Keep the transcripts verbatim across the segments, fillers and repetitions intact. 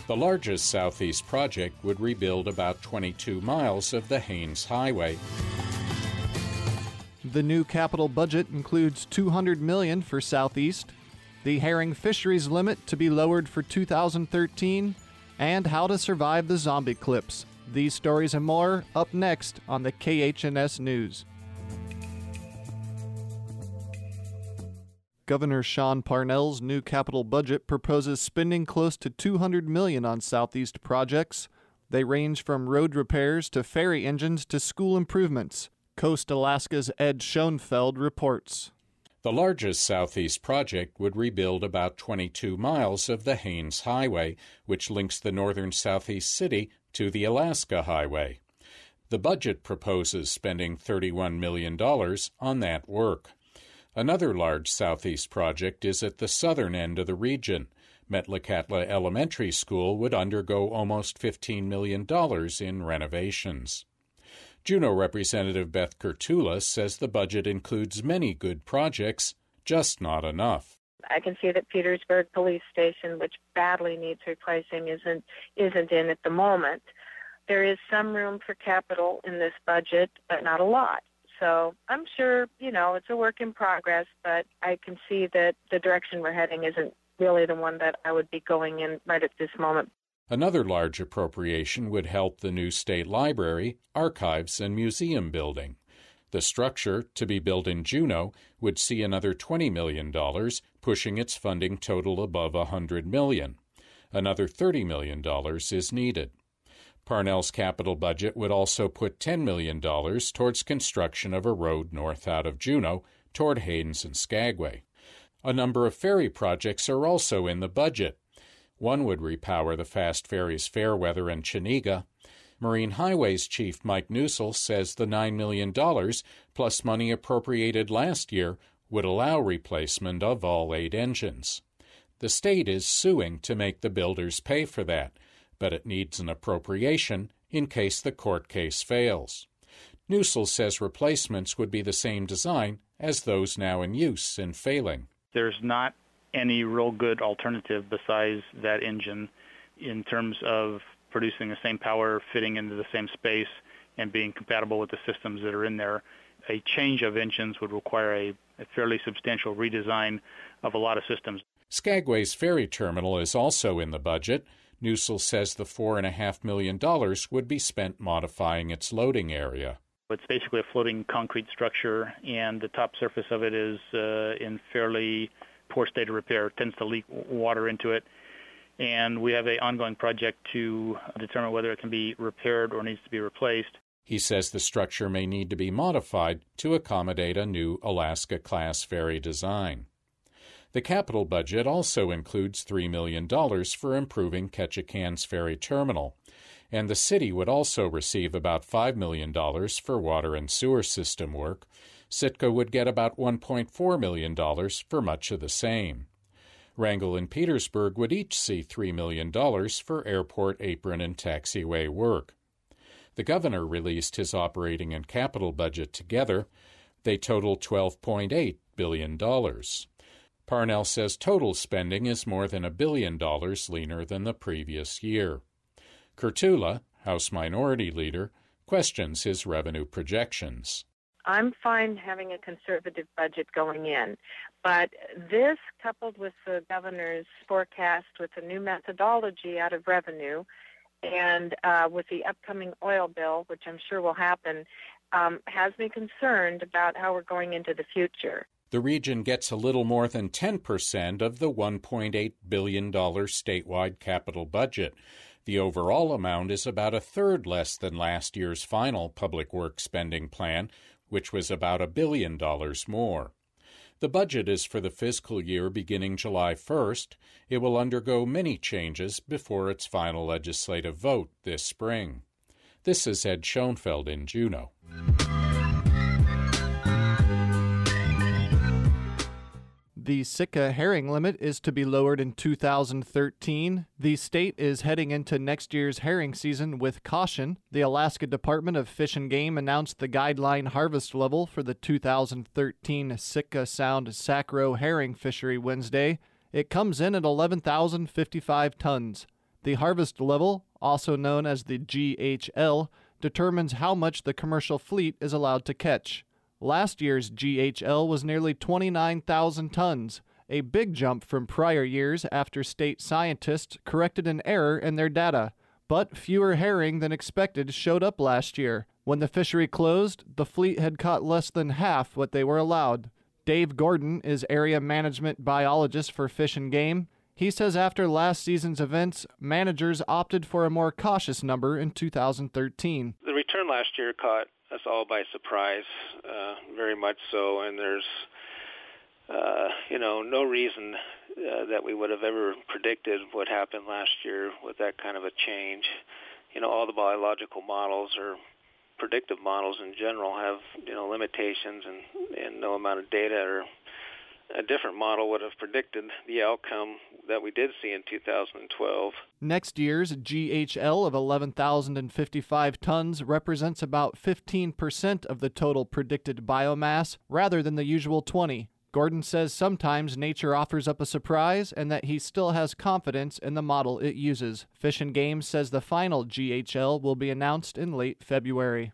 The largest Southeast project would rebuild about twenty-two miles of the Haines Highway. The new capital budget includes two hundred million dollars for Southeast, the herring fisheries limit to be lowered for two thousand thirteen, and how to survive the zombie clips. These stories and more up next on the K H N S News. Governor Sean Parnell's new capital budget proposes spending close to two hundred million dollars on Southeast projects. They range from road repairs to ferry engines to school improvements. Coast Alaska's Ed Schoenfeld reports. The largest Southeast project would rebuild about twenty-two miles of the Haines Highway, which links the northern Southeast city to the Alaska Highway. The budget proposes spending thirty-one million dollars on that work. Another large Southeast project is at the southern end of the region. Metlakatla Elementary School would undergo almost fifteen million dollars in renovations. Juneau Representative Beth Kurtula says the budget includes many good projects, just not enough. I can see that Petersburg Police Station, which badly needs replacing, isn't isn't in at the moment. There is some room for capital in this budget, but not a lot. So I'm sure, you know, it's a work in progress, but I can see that the direction we're heading isn't really the one that I would be going in right at this moment. Another large appropriation would help the new state library, archives, and museum building. The structure, to be built in Juneau, would see another twenty million dollars, pushing its funding total above one hundred million dollars. Another thirty million dollars is needed. Parnell's capital budget would also put ten million dollars towards construction of a road north out of Juneau toward Haines and Skagway. A number of ferry projects are also in the budget. One would repower the fast ferries Fairweather and Chiniga. Marine Highways Chief Mike Newsell says the nine million dollars, plus money appropriated last year, would allow replacement of all eight engines. The state is suing to make the builders pay for that, but it needs an appropriation in case the court case fails. Newsell says replacements would be the same design as those now in use and failing. There's not any real good alternative besides that engine in terms of producing the same power, fitting into the same space, and being compatible with the systems that are in there. A change of engines would require a, a fairly substantial redesign of a lot of systems. Skagway's ferry terminal is also in the budget. Newsell says the four point five million dollars would be spent modifying its loading area. It's basically a floating concrete structure, and the top surface of it is uh, in fairly poor state of repair. It tends to leak water into it, and we have an ongoing project to determine whether it can be repaired or needs to be replaced. He says the structure may need to be modified to accommodate a new Alaska-class ferry design. The capital budget also includes three million dollars for improving Ketchikan's ferry terminal, and the city would also receive about five million dollars for water and sewer system work. Sitka would get about one point four million dollars for much of the same. Wrangell and Petersburg would each see three million dollars for airport apron and taxiway work. The governor released his operating and capital budget together. They total twelve point eight billion dollars. Parnell says total spending is more than a billion dollars leaner than the previous year. Kurtula, House Minority Leader, questions his revenue projections. I'm fine having a conservative budget going in, but this, coupled with the governor's forecast with the new methodology out of revenue and uh, with the upcoming oil bill, which I'm sure will happen, um, has me concerned about how we're going into the future. The region gets a little more than ten percent of the one point eight billion dollars statewide capital budget. The overall amount is about a third less than last year's final public works spending plan, which was about a billion dollars more. The budget is for the fiscal year beginning July first. It will undergo many changes before its final legislative vote this spring. This is Ed Schoenfeld in Juneau. The Sitka herring limit is to be lowered in two thousand thirteen. The state is heading into next year's herring season with caution. The Alaska Department of Fish and Game announced the guideline harvest level for the two thousand thirteen Sitka Sound Sacro herring fishery Wednesday. It comes in at eleven thousand fifty-five tons. The harvest level, also known as the G H L, determines how much the commercial fleet is allowed to catch. Last year's G H L was nearly twenty-nine thousand tons, a big jump from prior years after state scientists corrected an error in their data. But fewer herring than expected showed up last year. When the fishery closed, the fleet had caught less than half what they were allowed. Dave Gordon is area management biologist for Fish and Game. He says after last season's events, managers opted for a more cautious number in two thousand thirteen. The return last year caught us all by surprise, uh, very much so, and there's, uh, you know, no reason uh, that we would have ever predicted what happened last year with that kind of a change. You know, all the biological models or predictive models in general have, you know, limitations, and, and no amount of data or a different model would have predicted the outcome that we did see in two thousand twelve. Next year's G H L of eleven thousand fifty-five tons represents about fifteen percent of the total predicted biomass, rather than the usual twenty. Gordon says sometimes nature offers up a surprise and that he still has confidence in the model it uses. Fish and Game says the final G H L will be announced in late February.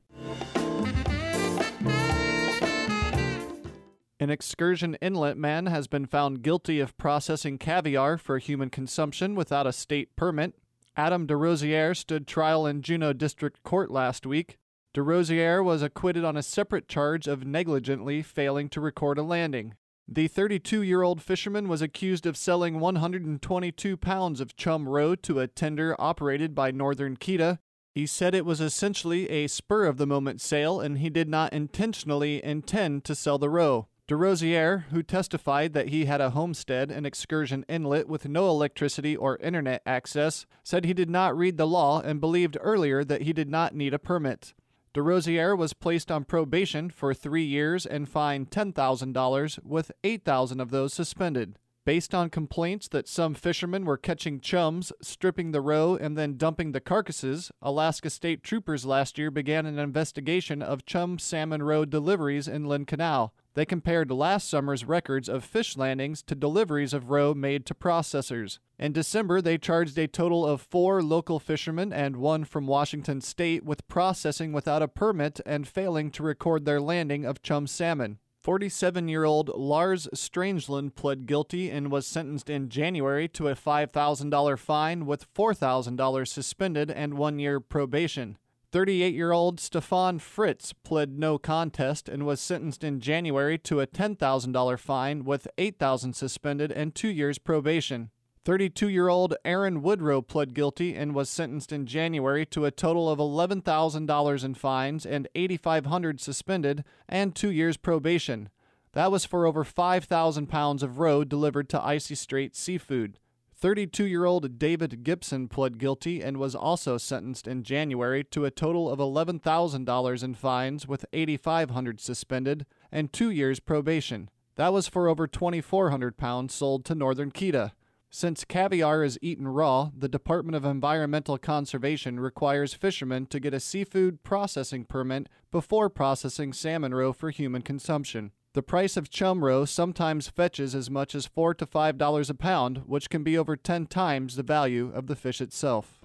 An Excursion Inlet man has been found guilty of processing caviar for human consumption without a state permit. Adam DeRosier stood trial in Juneau District Court last week. DeRosier was acquitted on a separate charge of negligently failing to record a landing. The thirty-two-year-old fisherman was accused of selling one hundred twenty-two pounds of chum roe to a tender operated by Northern Kita. He said it was essentially a spur-of-the-moment sale and he did not intentionally intend to sell the roe. DeRosier, who testified that he had a homestead in Excursion Inlet with no electricity or internet access, said he did not read the law and believed earlier that he did not need a permit. DeRosier was placed on probation for three years and fined ten thousand dollars, with eight thousand dollars of those suspended. Based on complaints that some fishermen were catching chums, stripping the roe, and then dumping the carcasses, Alaska State Troopers last year began an investigation of chum salmon roe deliveries in Lynn Canal. They compared last summer's records of fish landings to deliveries of roe made to processors. In December, they charged a total of four local fishermen and one from Washington State with processing without a permit and failing to record their landing of chum salmon. forty-seven-year-old Lars Strangeland pled guilty and was sentenced in January to a five thousand dollars fine with four thousand dollars suspended and one year probation. thirty-eight-year-old Stefan Fritz pled no contest and was sentenced in January to a ten thousand dollars fine with eight thousand dollars suspended and two years probation. thirty-two-year-old Aaron Woodrow pled guilty and was sentenced in January to a total of eleven thousand dollars in fines and eight thousand five hundred dollars suspended and two years probation. That was for over five thousand pounds of roe delivered to Icy Strait Seafood. thirty-two-year-old David Gibson pled guilty and was also sentenced in January to a total of eleven thousand dollars in fines with eight thousand five hundred dollars suspended and two years probation. That was for over two thousand four hundred pounds sold to Northern Kita. Since caviar is eaten raw, the Department of Environmental Conservation requires fishermen to get a seafood processing permit before processing salmon roe for human consumption. The price of chum roe sometimes fetches as much as four to five dollars a pound, which can be over ten times the value of the fish itself.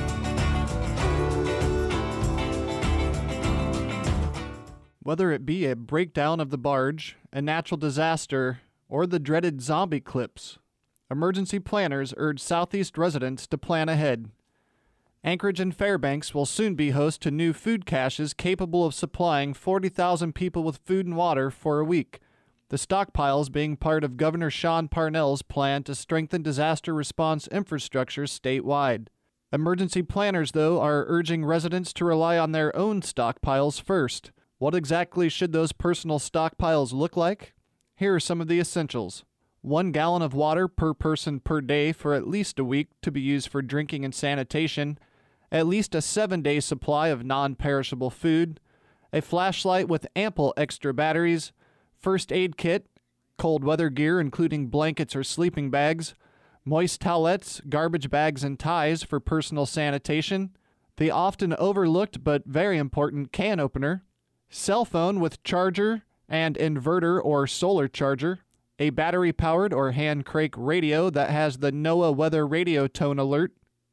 Whether it be a breakdown of the barge, a natural disaster, or the dreaded zombie eclipse, emergency planners urge Southeast residents to plan ahead. Anchorage and Fairbanks will soon be host to new food caches capable of supplying forty thousand people with food and water for a week. The stockpiles being part of Governor Sean Parnell's plan to strengthen disaster response infrastructure statewide. Emergency planners, though, are urging residents to rely on their own stockpiles first. What exactly should those personal stockpiles look like? Here are some of the essentials. One gallon of water per person per day for at least a week to be used for drinking and sanitation, at least a seven-day supply of non-perishable food, a flashlight with ample extra batteries, first aid kit, cold weather gear including blankets or sleeping bags, moist towelettes, garbage bags and ties for personal sanitation, the often overlooked but very important can opener, cell phone with charger and inverter or solar charger, a battery-powered or hand crank radio that has the NOAA weather radio tone alert,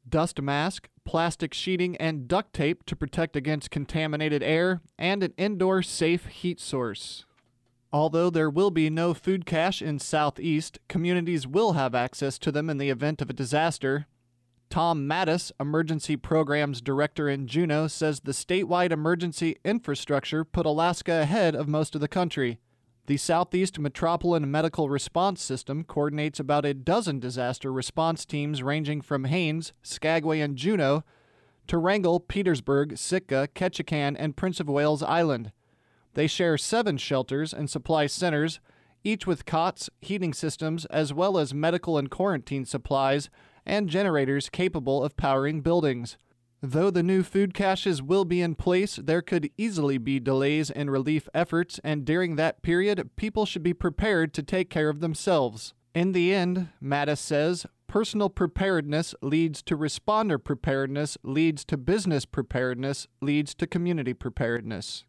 dust mask, plastic sheeting, and duct tape to protect against contaminated air, and an indoor safe heat source. Although there will be no food cache in Southeast, communities will have access to them in the event of a disaster. Tom Mattis, Emergency Programs Director in Juneau, says the statewide emergency infrastructure put Alaska ahead of most of the country. The Southeast Metropolitan Medical Response System coordinates about a dozen disaster response teams ranging from Haines, Skagway, and Juneau to Wrangell, Petersburg, Sitka, Ketchikan, and Prince of Wales Island. They share seven shelters and supply centers, each with cots, heating systems, as well as medical and quarantine supplies and generators capable of powering buildings. Though the new food caches will be in place, there could easily be delays in relief efforts, and during that period, people should be prepared to take care of themselves. In the end, Mattis says, personal preparedness leads to responder preparedness, leads to business preparedness, leads to community preparedness.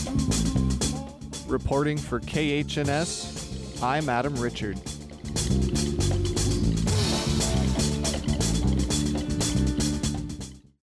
Reporting for K H N S, I'm Adam Richard.